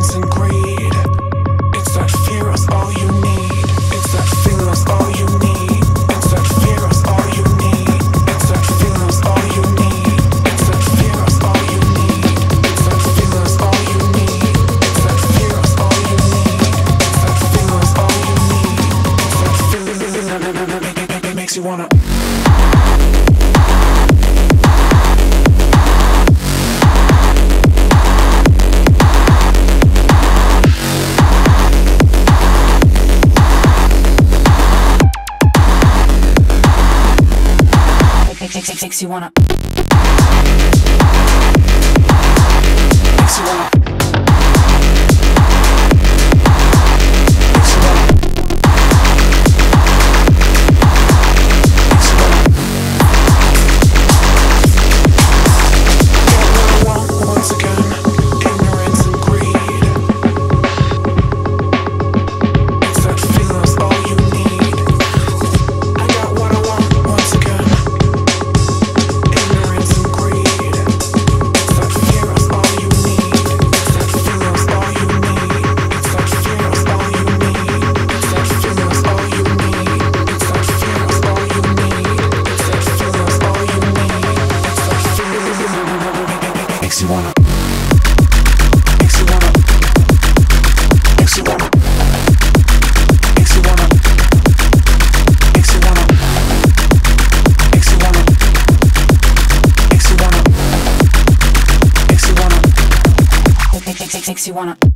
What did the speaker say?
ignorance and greed. It's that fear is all you need. It's that feeling is all you need. It's that fear is all you need. It's that feeling is all you need. It's that fear is all you need. It's that feeling is all you need. It's that fear is all you need. It's that feeling is all you need. It's that feeling that makes you wanna. Makes you wanna. Makes you wanna.